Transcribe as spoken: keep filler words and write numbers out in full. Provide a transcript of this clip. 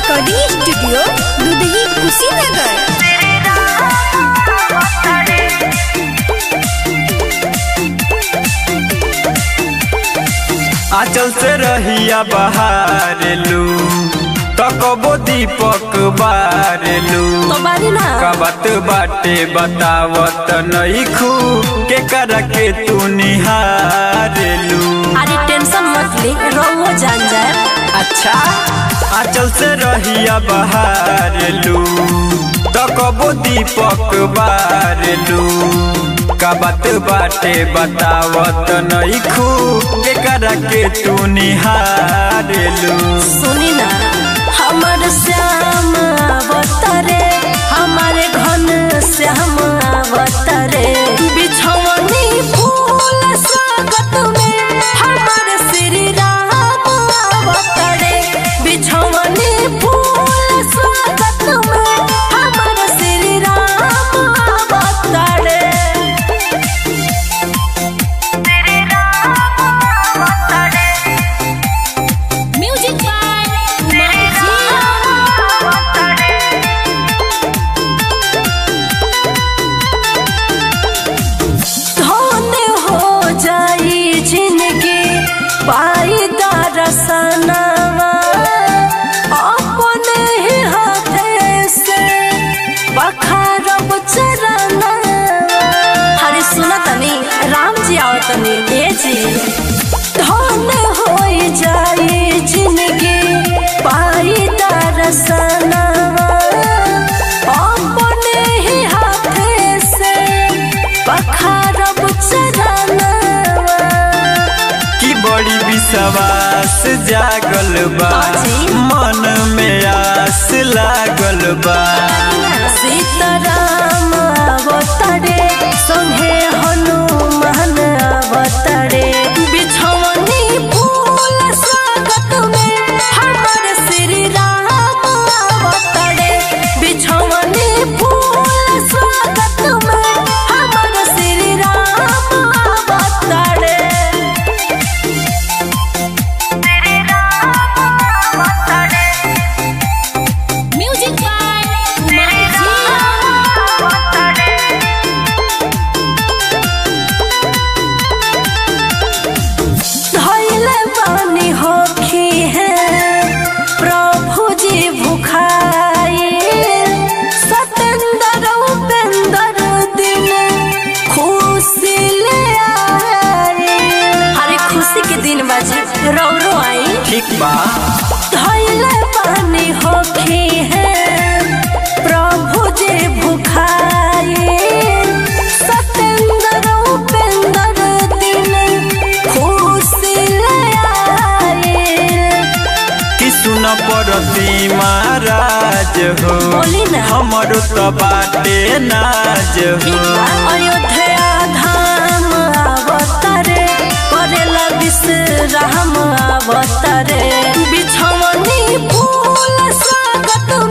Recording studio Dudhahi Kushinagar. आंचल से रहिया बहारेलू तकबो दीपक बारेलू कबत बाटे बतावत नइखू के करा के तू निहारेलू। अरे टेंशन मत ले, रहो जान जाए। अच्छा आंचल से रहिया बहारेलू तकबो दीपक बारेलू कबत बाटे बतावत नइखू के करा के तू निहारेलू। सुनी ना हमर श्याम अवतरे हमारे घन श्याम अवतरे बिछौनी फूल स्वागत में हमारे श्री राम अवतरे बिछौनी फूल स्वागत में हमारे श्री राम अवतरे। म्यूजिक पाई दरसनवा अपने ही हाथे से बखारब चरणवा। हरे सुना तनी राम जी आओ तनी ए जी धन हो जाई जिंदगी पाई दरसनवा अपने ही हाथे से बखारब चरणवा। बड़ी विश्वास जागल बा मन में आस लागल बा। सीताराम अवतरे संगे हनुमान अवतरे बिछौनी फूल स्वागत में हमारे श्री राम अवतरे बिछौनी फूल स्वागत में हमारे श्री राम अवतरे। रो रो आई ठीक बा धैले पानी होखी है प्रभु जी भुखाए सतेंद्र उपेंद्र दिन खुशी ले आए। कि सुन पड़ती महाराज हो हमरो तो बाटे नाज हो। अयोध्या धाम अवतरे करेला विश्राम अवतरे बिछौनी फूल स्वागत